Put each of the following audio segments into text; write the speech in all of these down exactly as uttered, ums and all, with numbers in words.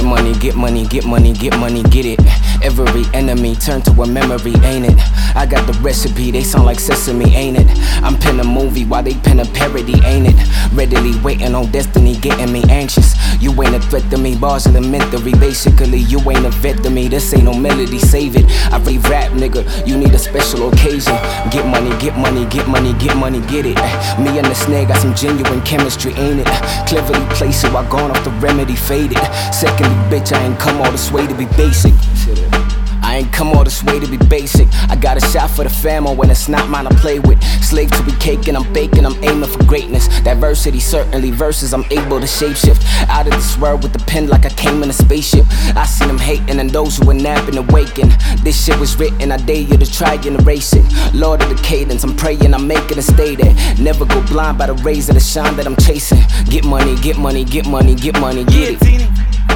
Get money, get money, get money, get money, get it. Every enemy turn to a memory, ain't it? I got the recipe, they sound like sesame, ain't it? I'm pen a movie while they pen a parody, ain't it? Readily waiting on destiny, getting me anxious. You ain't a threat to me, bars elementary. Basically, you ain't a vet to me, this ain't no melody, save it. I re-rap, nigga, you need a special occasion. Get money, get money, get money, get money, get it. Me and the snare got some genuine chemistry, ain't it? Cleverly placed, so I gone off the remedy, faded. Secondly, bitch, I ain't come all this way to be basic. I ain't come all this way to be basic. I got a shot for the famo when it's not mine to play with. Slave to be caking, I'm baking, I'm aiming for greatness. Diversity, certainly, verses I'm able to shapeshift. Out of this world with the pen like I came in a spaceship. I seen them hating and those who were napping and waking. This shit was written, I dare you to try and erase it. Lord of the cadence, I'm praying, I'm making it stay there. Never go blind by the rays of the shine that I'm chasing. Get money, get money, get money, get money, get it.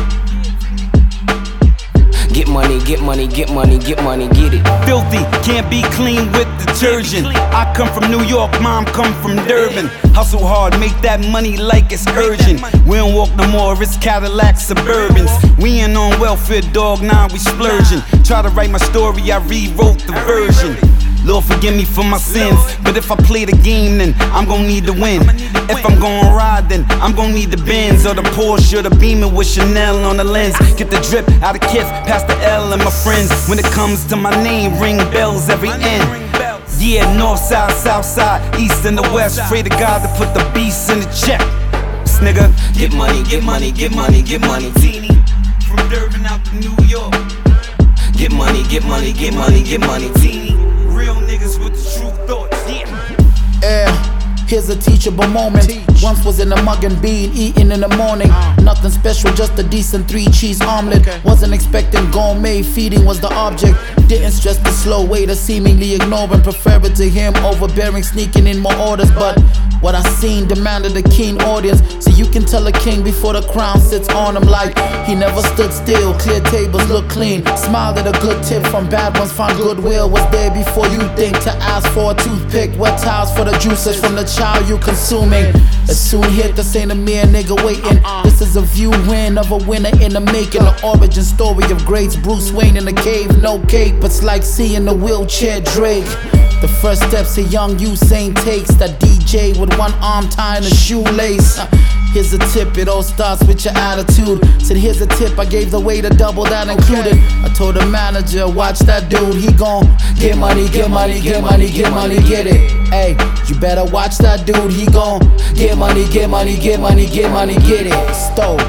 Get money, get money, get money, get money, get it. Filthy, can't be clean with detergent. I come from New York, mom come from Durban. Hustle hard, make that money like it's urgent. We don't walk no more, it's Cadillac Suburbans. We ain't on welfare, dog, nah, we splurging. Try to write my story, I rewrote the version. Lord forgive me for my sins, but if I play the game then I'm gon' need to win. If I'm gon' ride then I'm gon' need the Benz or the Porsche or the Beamer with Chanel on the lens. Get the drip out of Kith, past the L and my friends. When it comes to my name, ring bells every end. Yeah, north side, south side, east and the west. Pray to God to put the beast in the check. This nigga, get money, get money, get money, get money. Teeny, from Durban out to New York. Get money, get money, get money, get money. Teeny. Real niggas with the true thoughts, yeah. Yeah, here's a teachable moment. Teach. Once was in a mug and bean, eating in the morning. Uh. Nothing special, just a decent three cheese omelet. Okay. Wasn't expecting gourmet, feeding was the object. Didn't stress the slow way to seemingly ignoring. Prefer it to him, overbearing, sneaking in more orders. But what I seen demanded a keen audience. So you can tell a king before the crown sits on him. Like he never stood still, clear tables look clean. Smiled at a good tip from bad ones, found goodwill. Was there before you think to ask for a toothpick. Wet towels for the juices from the child you consuming. It soon hit, this ain't a mere nigga waiting. This is a view win of a winner in the making. The origin story of greats, Bruce Wayne in the cave. No cape, it's like seeing the wheelchair Drake. The first steps a young Usain takes. That D J with one arm tying a shoelace. uh, Here's a tip, it all starts with your attitude. Said here's a tip, I gave the waiter double that included. I told the manager, watch that dude, he gon' get money, get money, get money, get money, get it. Hey, you better watch that dude, he gon' get money, get money, get money, get money, get it. Stove.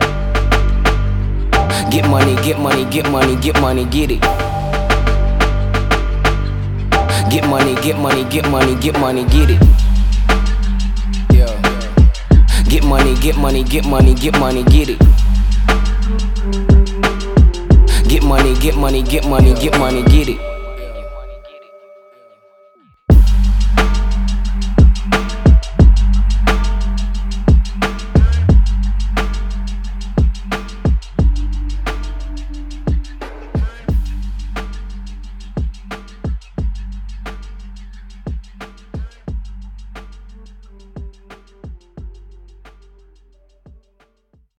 Get money, get money, get money, get money, get it. Get money, get money, get money, get money, get it. Yeah. Get money, get money, get money, get money, get it. Get money, get money, get money, get money, get it.